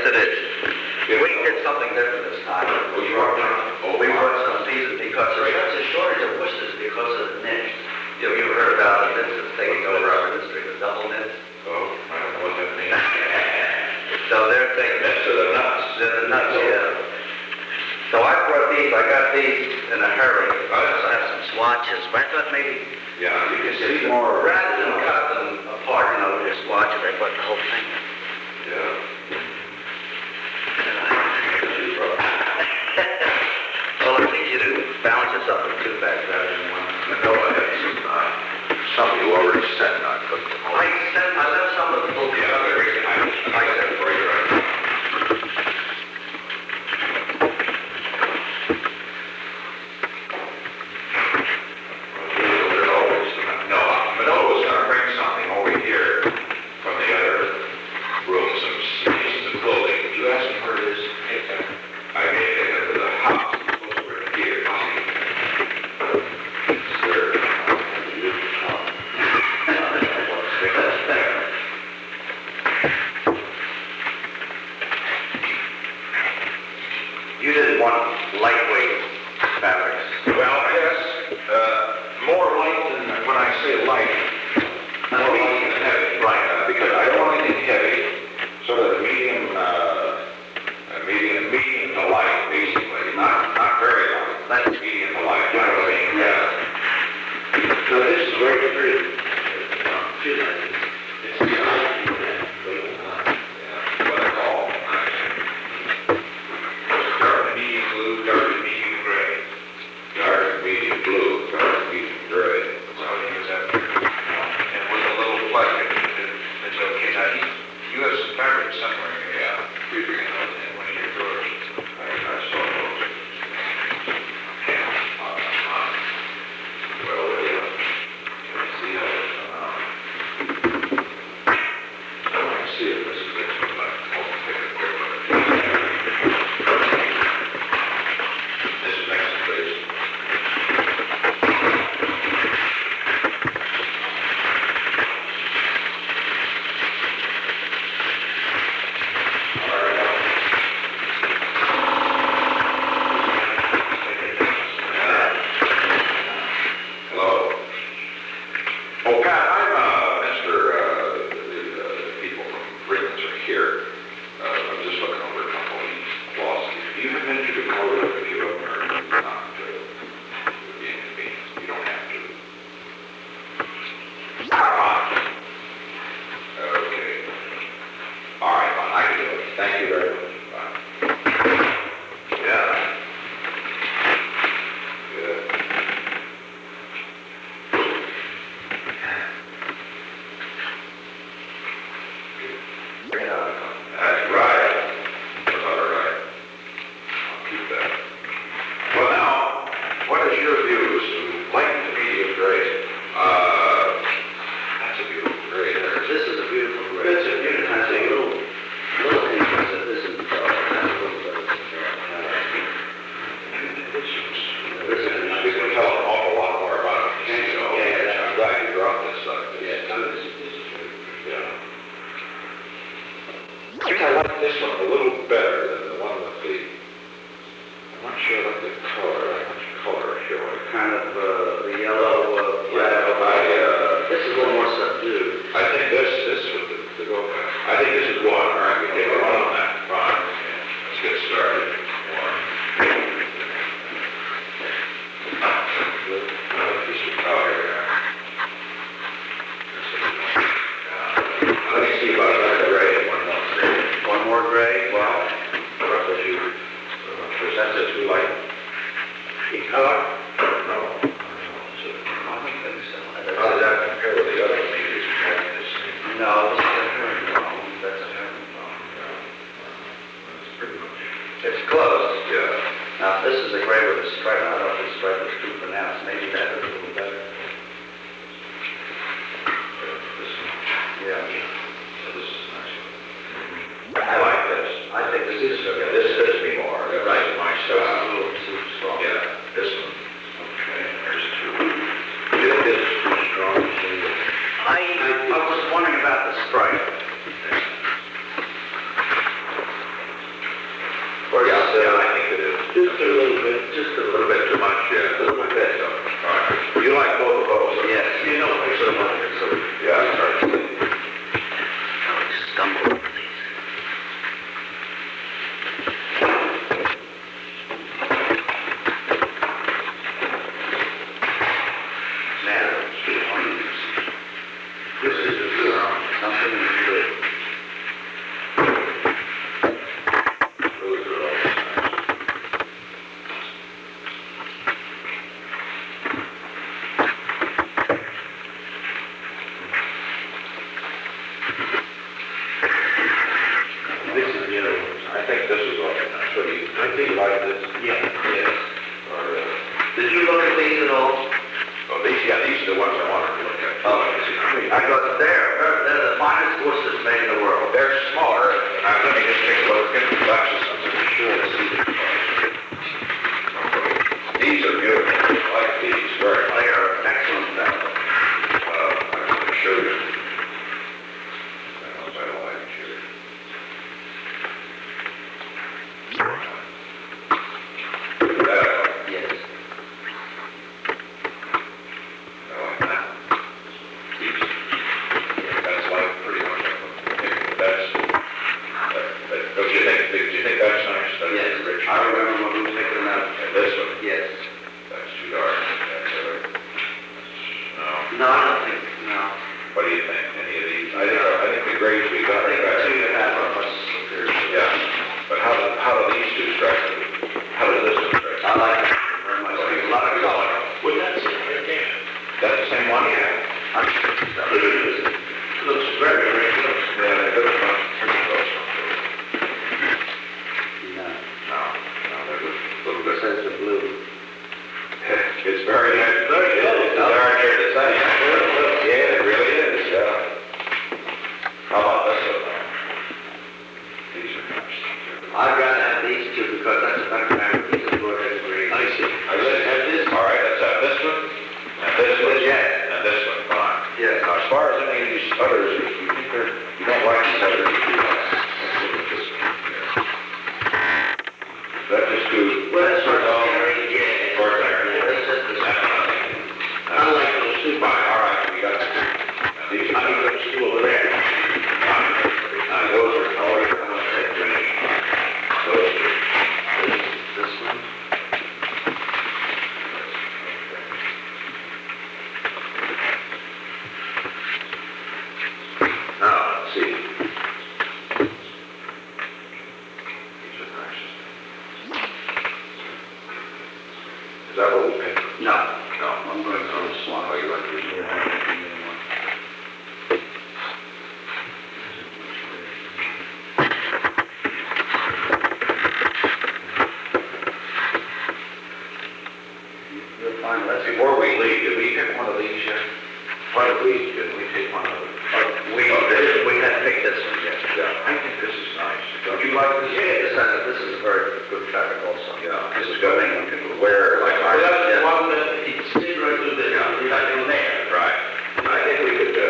it is. We did something different this time. We brought some season because there's such a shortage of bushes because of the niche. You've heard about the knits that's taking over our industry, the double knits. Oh, I don't know what that means. So they're taking That's to the nuts. They're the nuts, yeah. So I brought these. I got these in a hurry. I have some swatches. But I thought maybe Yeah, you can see more. rather than cut them apart, just swatch it. I brought the whole thing. Yeah. Well, it's easier to balance this up with two bags rather than one. No, I had some you already sent, not cooked. I left some of the little Yeah, very nice. I like that for you, right? No, Manolo was going to bring something over here from the other room, some pieces of clothing. Did you ask him where it is? I made it into the house. Over here. Sir. You didn't want lightweight fabrics. Well, yes, more light than, when I say light, more light than heavy. Right. Because I don't want anything heavy, sort of medium to light, basically. Not very light. That's Medium to light, you know what I mean? Yeah. So this is very pretty. feel like It's what I call dark and medium blue, dark and medium gray. Dark and medium blue, dark and medium gray. So he was at, and with a little plastic, it's okay. Now, you have some fabric somewhere here. Yeah. You bring it out in one of your drawers. I saw those. Yeah. Well, let's see how it's come out. I can see it. This is this one, but I'll take a quick look. This is next, please. All right. Hello. Oh, Pat, I'm Mr. The people from Freelands are here. I'm just looking over a couple of these clauses. Do you have a minute to go over a few of them or not? Would be inconvenient. You don't have to. Okay. All right, fine. I can do it. Thank you very much. Bye. Yeah. Good. That's right. That's all right. I'll keep that. Well, now, what is your views? Light to medium gray. That's a beautiful gray there. This is a beautiful gray. It's a beautiful. I see little things that this is that's a little bit. This is, you can tell an awful lot more about it. Yeah, I'm glad you brought this up. Yeah. I think I like this one a little better than the one with the, I'm not sure about the color, how much color showing. Kind of the yellow. This is a little more subdued. I think this with the go, I think this is one, all right, we take a run on that. Fine. Let's get started. One. Oh, here we are. Let me see about another gray, one more gray. One more gray. Well, what would you, present it too light? In color? No. I don't think so. How does that compare with the other one? Maybe it's more this thing. No, this is a herringbone. That's a herringbone. That's pretty much. It's close. Yeah. Now, if this is a gray with a stripe, I don't know if this stripe is too pronounced. Maybe that is a little better. This one. Yeah. So this is nice. I like this. I think this is Yeah, good. this fits me more. That's Right. my This is a style. little too strong. Yeah, this one. Okay, there's two. You think this is too strong? I was wondering about the stripe. think this is right. So I think like this. Yeah. Yes. Or, Did you look at these at all? oh, these are the ones I wanted to look at. Oh, I thought they're the finest horses made in the world. They're smaller. Let me just take a look at the glasses. I'm pretty sure to see the These are beautiful. I like these very much. They are excellent fellows. I'm going to show you. I don't like it here. Yes. I like that. These. That's like pretty much that's. Don't you think? Do you think that's nice? That's Yes. rich. I remember when we picked them out. And this one. Yes. That's too dark. That's no. No, I don't think, no. What do you think? Any of these? I think the grades we got I think are the better. two you have are much superior. Yeah. But how do these two strike you? How does this one strike you? I like it very much. There's a lot of color. Well, that's it, right there. That's the same one? Yeah. Looks very, very good. Yeah, they're good. Pretty close. No. No, they're just a little This bit. has the blue. It's very nice. Very good. It's darn near the same. Yeah, it really is, yeah. How about this one? These are nice. I'd rather have these two because that's a better marriage. These are good as green. I see. I really have this. All right, let's have this one, and this one, Yeah. and this one, fine. Yes. Now, as far as any of these others, if you think you don't like these others, let's look at this one here. That just do. Well, that's sort of all scary, yeah. ordinary. It's just the I like those two. Fine, all right, we got the two. Now, these I are. think those two over there. Those are always, I'm gonna say finish. Those two. This one. Now, let's see. These are nice. Is that what we picked? No. No. I'm going for this one. Oh, you like these? You'll find less. Before we leave, did we pick one of these yet? Why did we take one of them? We had picked this one, yes. Yeah, I think this is nice. Don't you like this? Yeah, this is a very good fabric also. Yeah, This is good thing you can wear like Well, ours. that's the Yeah. one that it stayed right through the, right in there. Right. I think we could,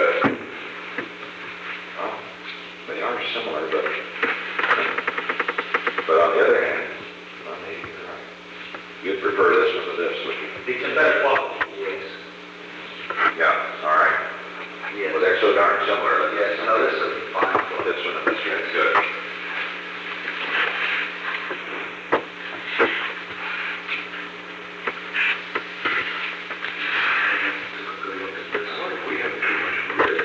well, they are similar, but on the other hand, you'd prefer this one to this, would you? It's a better quality. Yes. Yeah, all right. Yes. Well, they're so darn similar. that- Yes, no, this is fine. This one and this one, good. What if we have too much red?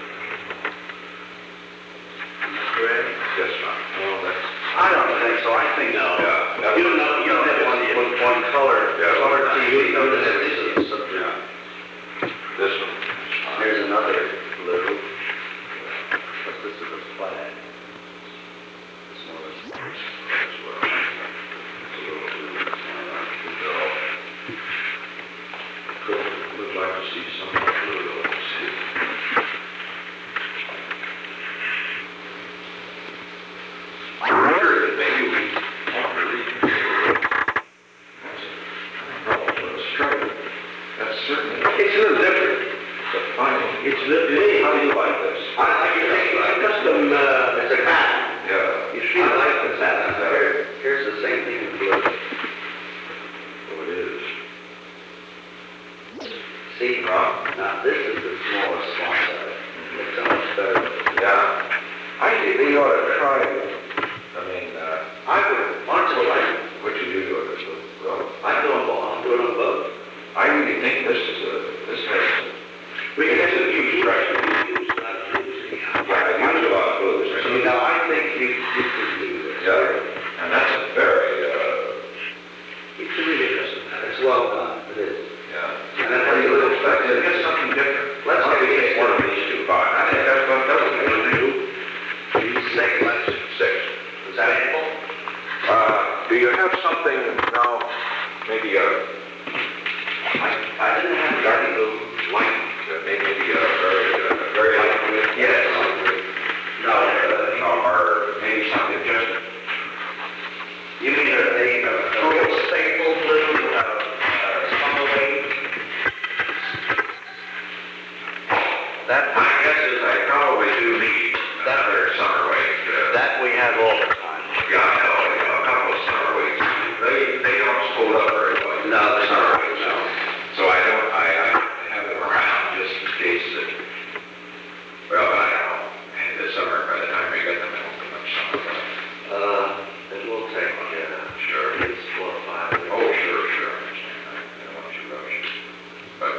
Yes, ma'am. Well, that's, I don't think so, I think no. yeah. You don't have one color, Yeah, color one. TV, no, this is something. Yeah. This one. Here's another blue. But this is a flag. This one is. As well. It's a little blue. Would like to see some more blue. Let's see. I wonder if maybe we want to read. I don't know, it's struggle. That's certainly. It's a little different. But finally, It's a little, it is. how do you like this? I like it. It's a custom, It's a pattern. Yeah. you see, I like the pattern. Here's the same thing in blue. Oh, it is. See, now this is the smallest one. It's so much better. Yeah. I think we ought to try it. I mean, I would, why don't you like, what you do to it is, well, I'm doing both, I'm doing them both. I really think this has, we can have to use brush, we can use, not use. yeah, I use a lot of blues. See, now I think you can do this. Yeah, and that's a very, It's a really custom pattern. It's well done, it is. yeah. And then what do you expect? To get something different. Let's Why don't we get take one of these two fine. I think that's what we're going to do. Six. Six. Is that ample? you have something now, maybe I didn't have garden glue. light, maybe a very light width? Yes. No, Or maybe something just, you mean a real staple blue, summer weight? That, my guess is I probably do need another summer weight. that we have all the time. Yeah, I know, a couple of summer weights. They don't hold up very well. No, they Summer don't. weights, No. so I have them around just in case that, well, I don't know, in the summer, by the time we get them, it won't be much summer. It will take, Sure. it's 4 or 5 weeks. Oh, sure, I understand. I don't want you to rush. But,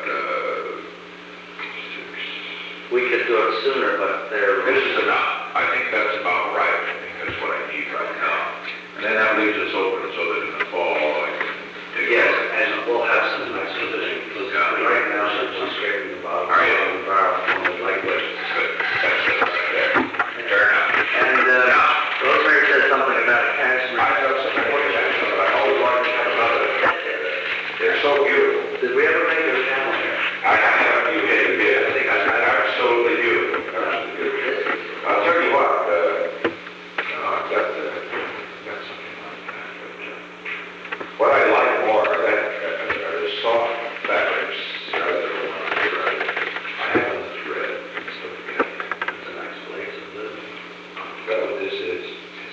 We could do it sooner, but this is enough. I think that's about right. I think that's what I need right now. And then that leaves us open so that in the fall, I can take. yes, and we'll have some nice position. Right now, since I'm scraping the bottom, All right. I'm borrow from the lightweight. Good. That's it right there. Fair enough. And, Rosemary said something about a cashmere. I got some more questions. I always wanted to talk about it. They're so beautiful. Did we ever make a channel here? I have, you did. I think that's absolutely beautiful. Absolutely beautiful. I'll tell you what, I've got something like that. But, what I like more are are the soft fabrics rather than the ones that are, I have on the thread. Let's look again. It's a nice place to live. Is that what this is?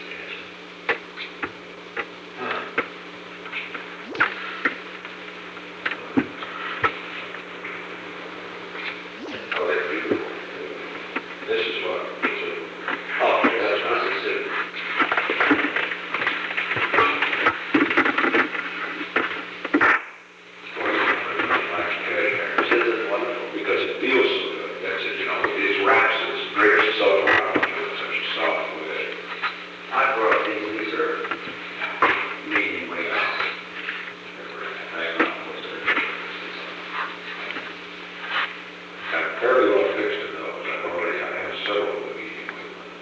Huh. Oh, they're beautiful. This is what, Oh, that's nice too. This is wonderful. because it feels so good. That's it, it wraps, it drapes itself around you in such a soft way. I brought these are medium weight. I'm fairly well fixed in those. I have several of the medium weight ones.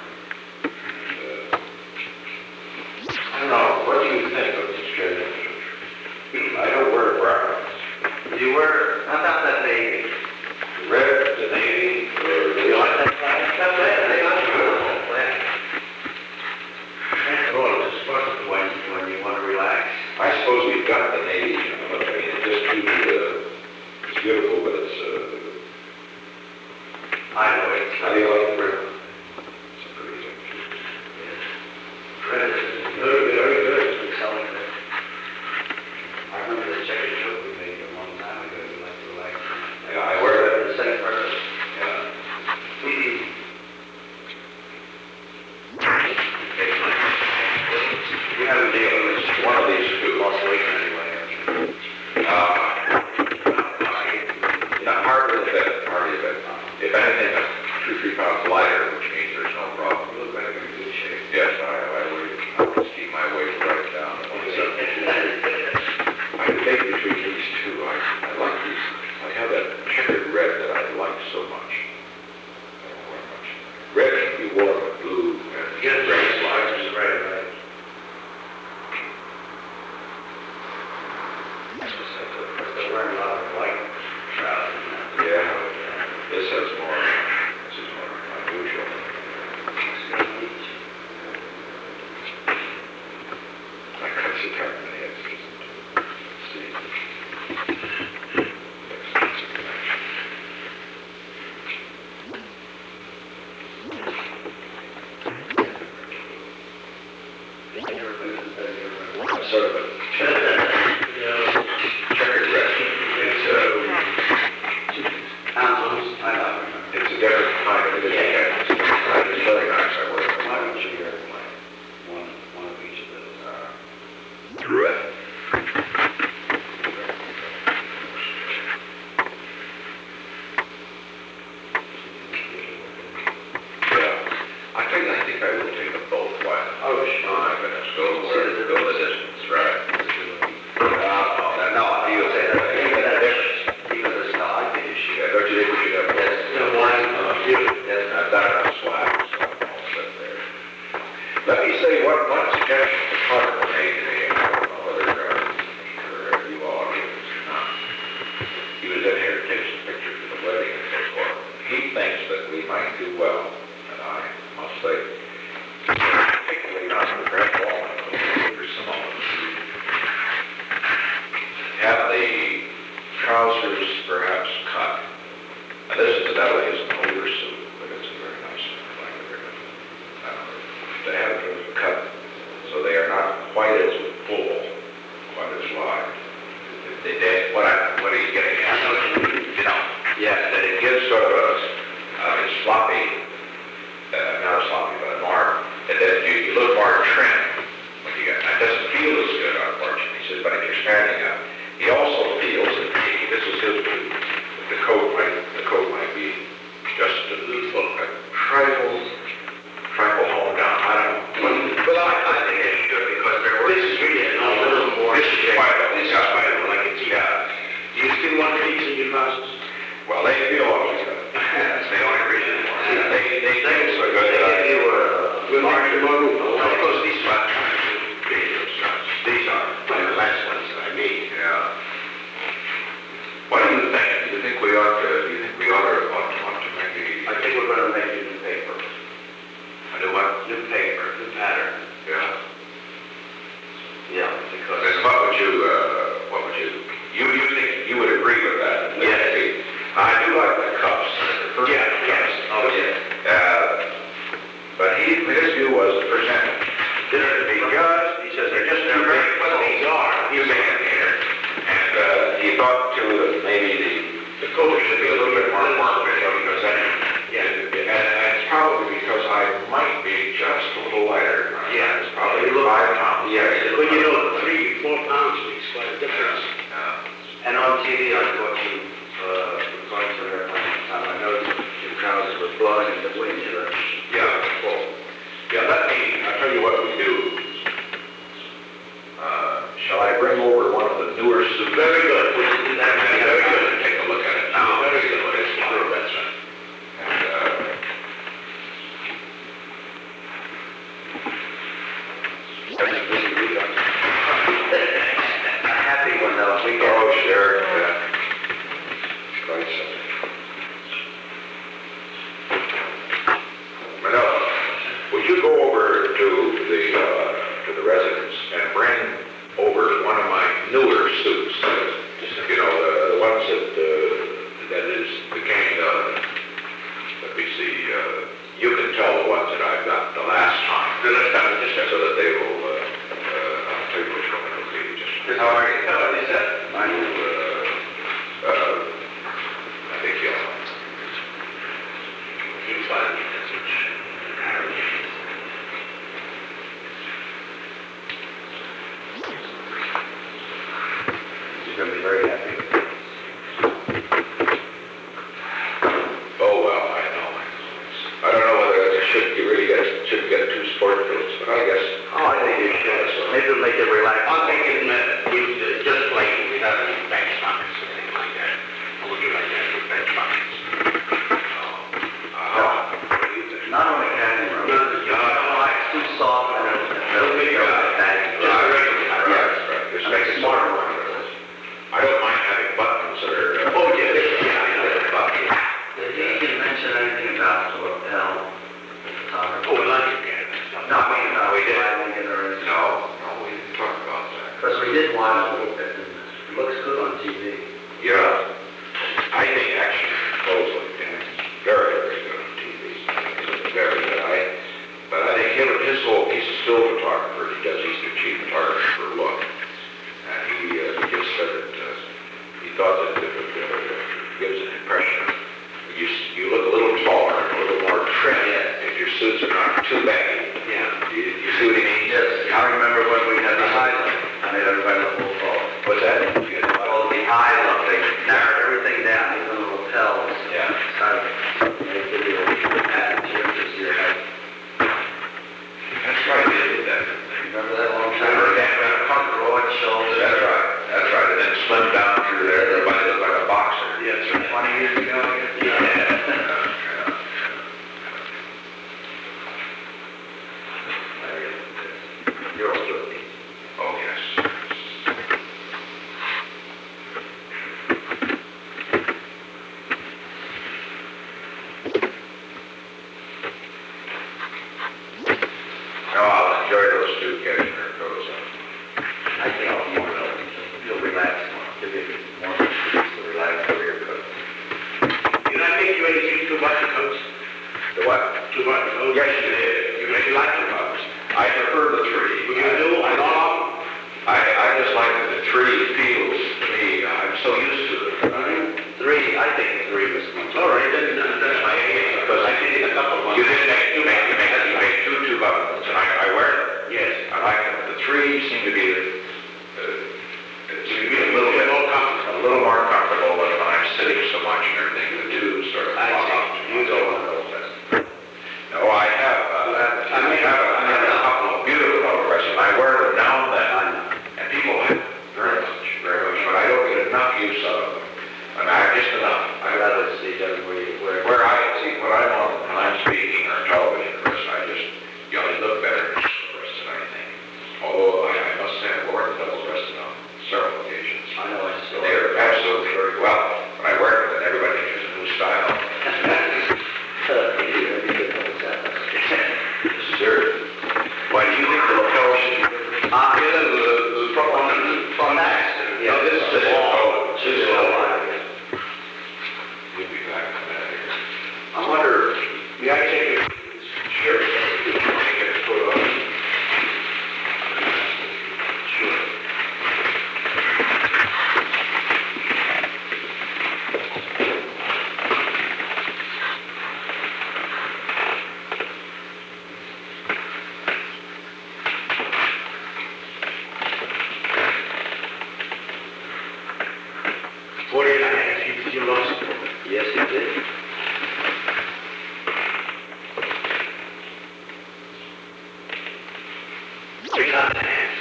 And, I don't know, what do you think of these jackets? I don't wear browns. You were, how about that navy? The red, the navy, or the... You like that black? That's it, they look beautiful, black. Oh, it's just fun when you want to relax. I suppose we've got the navy, but I mean, it's beautiful, but it's, I know it. how do you like the red? It's a pretty thing. Red is very good. It's selling it. I remember the checker coat we made a long time ago. You like to relax. Yeah, I wear that. For the same purpose. Yeah. We have a deal with One of these two. lost weight anyway. Hardly a bit, hardly a bit. If anything, 2-3 pounds lighter, which means there's no problem. You look like you're in good shape. Yes, I would keep my weight right down. I think between these two, I like these. I have that checkered red that I like so much. I don't wear much. Red can be worn with blue and Get gray very slides. slides, right, right. They're wearing a lot of white trousers now. Yeah, this is more unusual. I cut the tartan heads. See. Sort of a checkered red. I know. It's a different kind of edition. It's very nice. I wear it. Why don't you wear one of each of those? Red. Yeah. I think I will take a both. Why? Oh, sure. Oh my goodness. Go the distance, right? say one suggestion the clerk made today, and I don't know whether you all are, he was in here to take some pictures of the wedding and so forth. He thinks that we might do well, and I must say, particularly not for Brett Ballman, but for some of us, have the trousers perhaps cut. And this incidentally is an older suit, but it's a very nice one. I like it very much. To have them cut so they are not quite as full, quite as wide. What he's getting at, you know, that it gives sort of a sloppy, not a sloppy, but a more, that you look more trim when you get, it doesn't feel as good, unfortunately. He says, but if you're standing up, he also feels that this is his view, that the coat might be just a little trifle honed down. I don't know. Well, I think it's good because this is really a little more. This is spider, like it's, yeah. Do you still want these in your houses? Well, they feel always good. That's the only reason. They think so good that I... We'll mark them on. Of course, these are trying to video shots. These are the last ones that I made. Yeah. What do you think? Do you think we ought to maybe... I think we're gonna make a new paper. I do what? New paper, new pattern. Yeah. Yeah, because. And what would you think, you would agree with that? Yes. I do like the cups. Yes. Oh, yeah. But his view was the percentage. This is because, he says, they're just too big. Well, these are. You may have here. And he thought too that maybe the coat should be a little bit more because then, and it's probably because I might be just a little lighter. Yeah. It's probably 5 pounds. Yeah. Well, you know, 3, 4 pounds makes quite a difference. And on TV, I thought you, going to their time, I noticed your trousers were blowing in the wind, you know. Yeah, I'll tell you what we do. Shall I bring over one of the newer suits? Very good. We'll do that. Very good. Take a look at it now. Very good. It's like, that's right. A happy one, though. We get. Oh, sure. Yeah. Quite something. Manila, would you go over to the residence and bring over one of my newer suits? You know, the ones that became let me see, you can tell the ones that I've got the last time. So that they will, I'll tell you which one it'll be. Just How are you? What is that? I think you'll. You find the message. You're gonna be very happy. Oh, well, I know. I don't know whether it shouldn't get too sport clothes, but I guess. Oh, I think you should. Maybe it'll make it relax. I'm thinking that we just like without any bench pockets or anything like that. I would do like that with bench pockets. What do you think? Not on the cabin room. It's too soft and it'll make it baggy. Just a regular. Yeah, that's right. Just make it Smarter smarter. one. I don't mind having buttons that are. Oh, yeah, I know that about you. Did he even mention anything about the lapel? Oh, we like it, yeah. No, I mean, we did. lining it or anything. No, we didn't talk about that. Because we did watch a little bit, and it looks good on TV. Yeah, I think actually clothes like that is very, very good on TV. It's very good. But I think he's a still photographer. He's the chief photographer for Look. And he just said that he thought that it gives an impression. You look a little taller, a little more trim. If your suits are not too baggy. Yeah. You see what he means? Yes, I remember when we had the highlight. I made everybody look a little fall. What's that? Well, the highlight, they narrowed everything down, even the lapels. Yeah. Kind of made it a little pattern to see it. That's right, they did that. Remember that You're all good. Oh, yes. No, I'll enjoy those two catching their toes on. I think you'll relax more, give you more space to relax over your coat. Did I make you anything too much of coats? The what? Too much coats? Yes, you did. You make it like too much. I prefer the tree. Would you do a lot? I just like that the tree feels to me, I'm so used to it. Three, I think three was much. All right, then, that's my answer, because I did a couple of ones. You made two buttons, and I wear them. Yes. I like them. The three seem to be a little more comfortable when I'm sitting so much and everything. The two sort of walk up. You go on those. No, I have a couple of beautiful color dresses. I wear them now and then, and people like them very much, but I don't get enough use out of them. I mean, I just enough. I'd rather see them Where I see what I'm on when I'm speaking or television, Chris, I just, you look better in dress than anything. Although I must say I've worn double dressed on several occasions. I know I still. They're absolutely very well. When I wear them, then everybody thinks it's a new style. Sir, why do you think the lapel should be different? The front one, from that. Yeah, No, this is all. This is all. You'll be back in a minute here. I wonder, may I take it? Sure. Take it, put it on. Sure. You lost. Yes, you did. Three on the hand.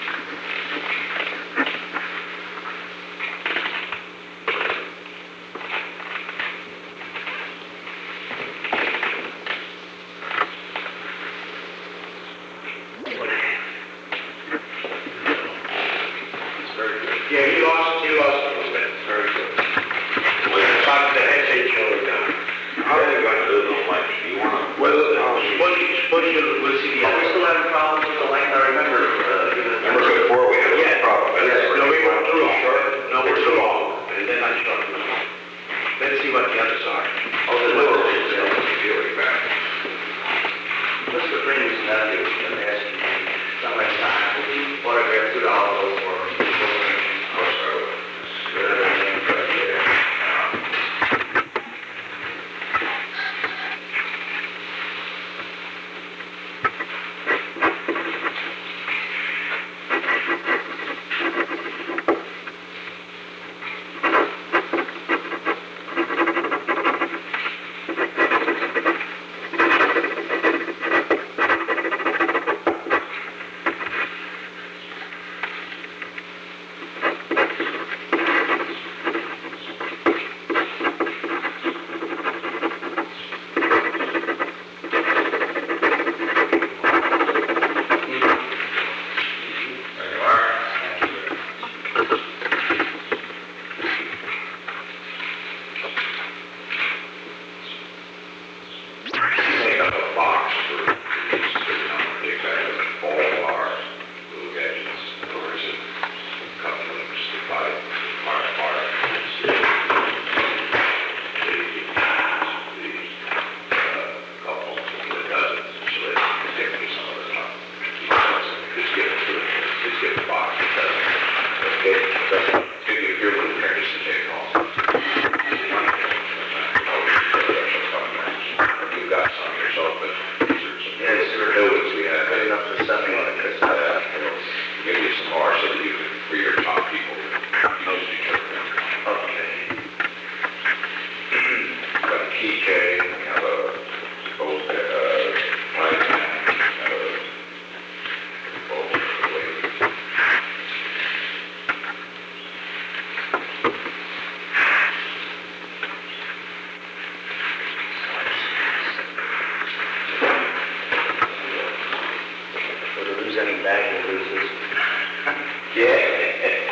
Very good. Yeah, you lost a little bit. Very good. About the head shake shoulder down. How are you going to do the lunch? Do you want to? Well, suppose we'll see the Are we other. still having problems with the length? I remember, Remember before we had a problem? No, we went too short. No, we're too long. And then I short. Let's see what the others are. Oh, the little ones, yeah. Feeling back. Mr. Freeman's nephew was going to ask you. lose any bag he loses. Yeah.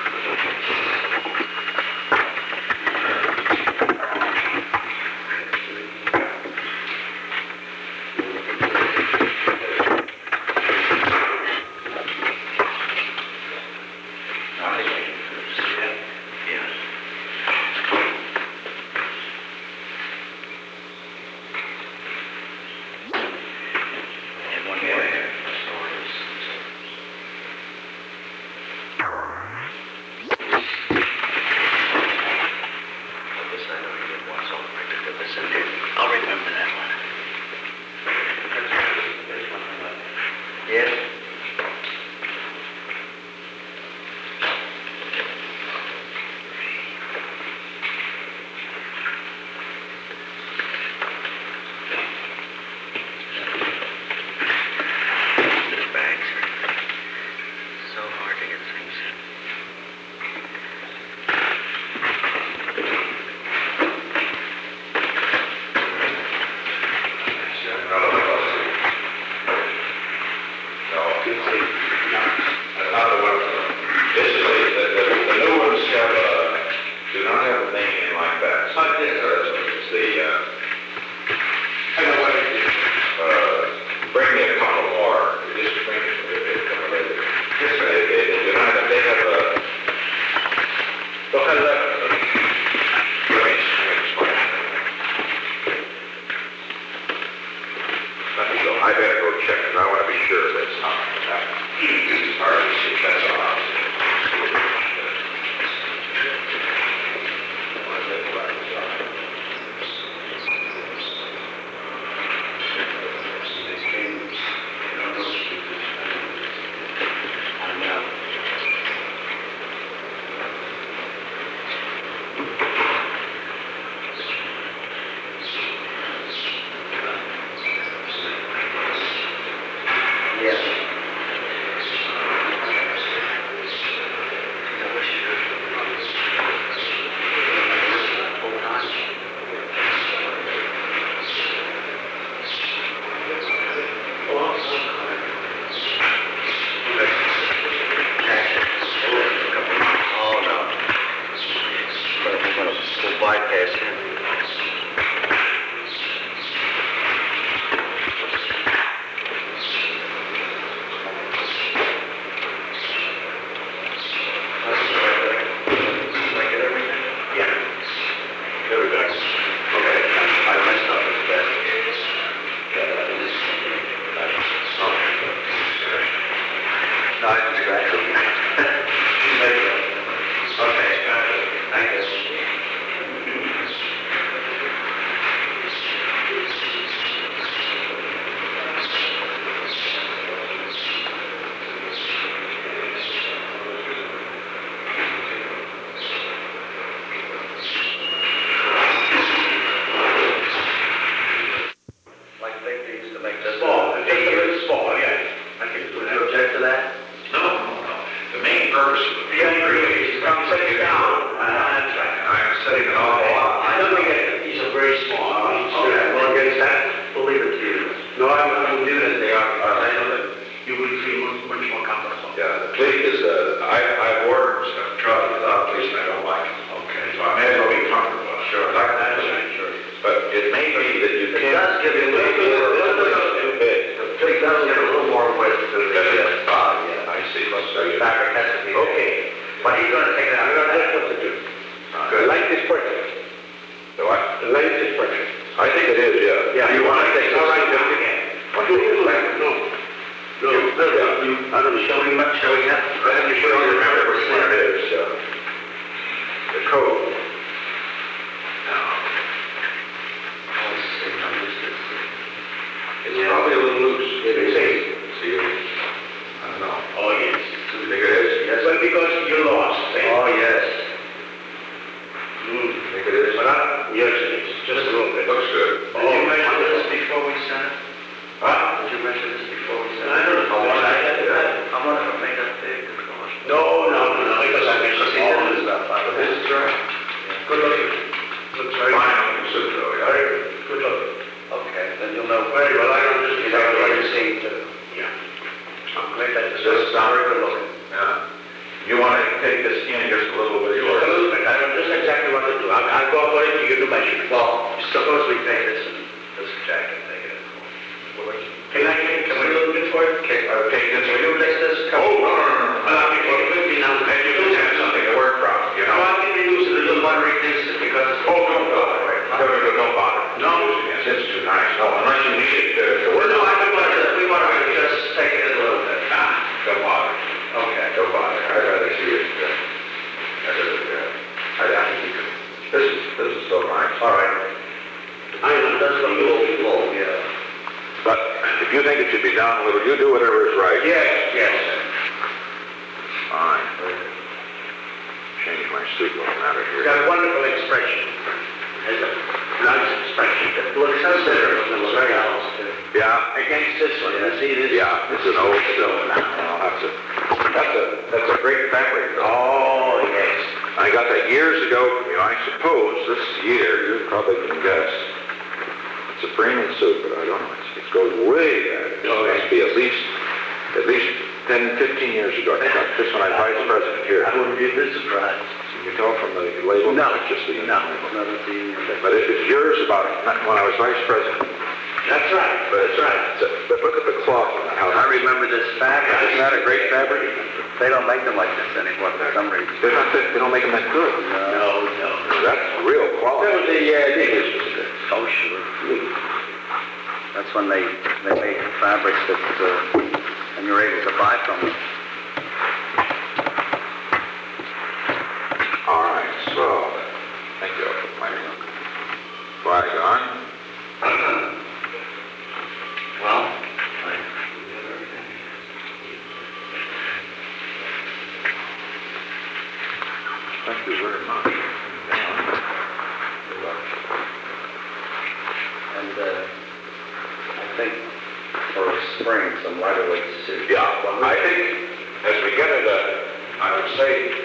I'll remember that one. Yes? These bags are so hard to get things in. I better go check it. I want to be sure that's not that easy part of the that's all. Bypass him. I've ordered some trousers without please, and I don't like them. Okay. So I may as well be comfortable. Sure. Like that, sure. But it may be that you can't. It does give you a little too big. It does give a little more width to the body. Yeah, I see. So you fabric has to be. Okay. But he's going to take it out. That's what to do. The length is perfect. The what? The length is perfect. I think it is, yeah. Yeah. You want to take it? All right, just again. What do you like? No. No, I don't know, showing up. Let me show you, remember which one it is, the code. It's probably a little loose. It is. See, I don't know. Oh, yes. You think it is? Yes. But because you lost. Oh, yes. Think it is? But yes, it is. Just a little bit. Looks good. Did you measure this before we sent it? What? Did you measure this before we sent it? I don't know. I'm not going to make that big. No, because I measured all this stuff. This is right. Good looking. Looks very fine on the suit, though. Very good looking. Okay, then you'll know very well. I don't just Great, that's Does this sound very good looking. Yeah. You want to take this in just a little bit A short? little bit, I don't, this is exactly what to do. I'll go for it, you do measurements. Well, suppose we take this and this Jack can take it. Can we do this for it? Take this. Will you list this? Oh, no. I'll be taking 50 now. Then you just have something to work from, you No, know? I can use a little One one. reduce it because it's. Oh, don't bother. Don't bother. No. Yes, it's too nice. No, unless you need it to work. No, we want to just take it a little bit. Don't bother. Okay. Don't bother. I'd rather see it. I think you could. This is so nice. All right. I know, that's what you will. Full, yeah. But if you think it should be down a little, you do whatever is right. Yes, yes. Fine. Change my suit a little matter It's here. got a wonderful expression. Has a nice expression. It looks considerate. It looks very honest, too. Yeah. Against this one, you see this? Yeah, it's an old silk. That's a great fabric. Oh, yes. I got that years ago from you. I suppose this year, you probably can guess. It's a Freeman suit, but I don't know. It goes way back. It must be at least 10, 15 years ago. I got this when I was vice president here. I wouldn't be a bit surprised. You can tell from the label. No, it's just the another thing. But it was yours about when I was vice president. That's right, that's right. But look at the cloth on that house. I remember this fabric. Isn't that a great fabric? They don't make them like this anymore for some reason. They don't make them that good. No. That's real quality. That was the English was good. Oh, sure. That's when they make fabrics that, and you're able to buy from them. All right, so, thank you. I'll put my flag on. Well, Thank you very much. and I think for spring, some lighter weight suits. Yeah, well, I think as we get it, I would say